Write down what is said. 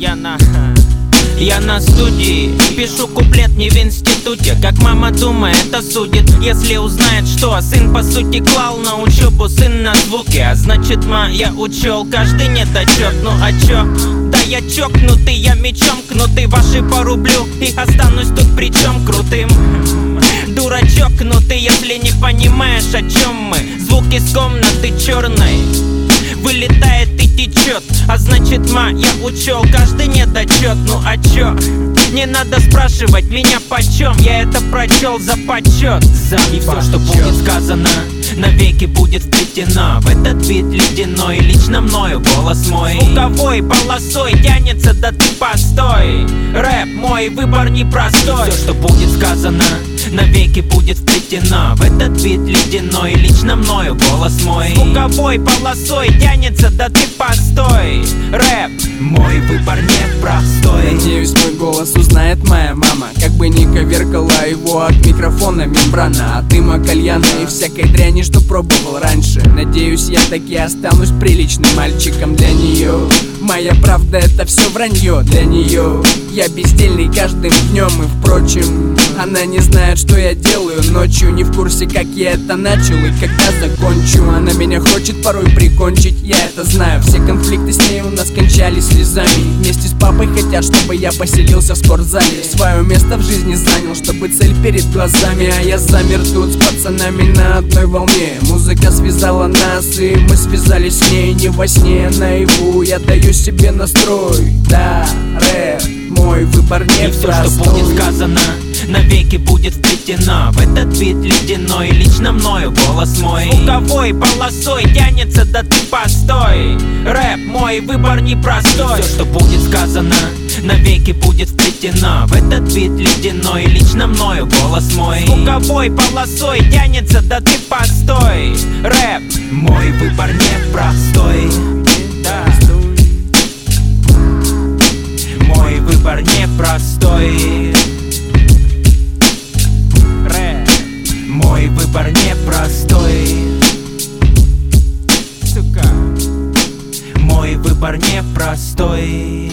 Я на студии, пишу куплет не в институте. Как мама думает, осудит, если узнает, что сын по сути клал на учебу, сын на звуки. А значит, я учел каждый недочет. Ну а чё? Да я чокнутый, я мечом кнутый. Ваши порублю и останусь тут причем крутым. Дурачок, ну ты, если не понимаешь, о чем мы. Звук из комнаты черной вылетает и течет. А значит, я учел каждый недочет. Ну а чё? Не надо спрашивать меня почем. Я это прочел за почет. И все, что будет сказано, навеки будет вплетено в этот бит ледяной. Лично мною голос мой звуковой полосой тянется, да ты постой. Рэп мой выбор непростой. Все, что будет сказано, навеки будет вплетено в этот бит ледяной. Лично мною голос мой звуковой полосой тянется, да ты постой. Рэп мой выбор непростой. Надеюсь, мой голос узнает моя мама, как бы ни коверкала его от микрофона мембрана, от дыма кальяна и всякой дряни, что пробовал раньше. Надеюсь, я таки останусь приличным мальчиком для нее. Моя правда — это все вранье для нее. Я бездельный каждым днем, и впрочем, она не знает, что я делаю ночью. Не в курсе, как я это начал и когда закончу. Она меня хочет порой прикончить, я это знаю. Все конфликты с ней у нас кончались слезами. Вместе с папой хотят, чтобы я поселился в спортзале. Свое место в жизни занял, чтобы цель перед глазами. А я замер тут с пацанами на одной волне. Музыка связала нас, и мы связались с ней. Не во сне, а наяву. Я даю себе настрой. Да, рэп мой выбор непростой. И все, что будет сказано, навеки будет вплетено в этот бит ледяной. Лично мною голос мой звуковой полосой тянется, да ты постой. Рэп мой выбор непростой. Все, что будет сказано, навеки будет вплетено в этот бит ледяной. Лично мною голос мой звуковой полосой тянется, да ты постой. Рэп мой выбор непростой. Да. Мой выбор непростой. Рэп мой выбор непростой. Сука. Мой выбор непростой.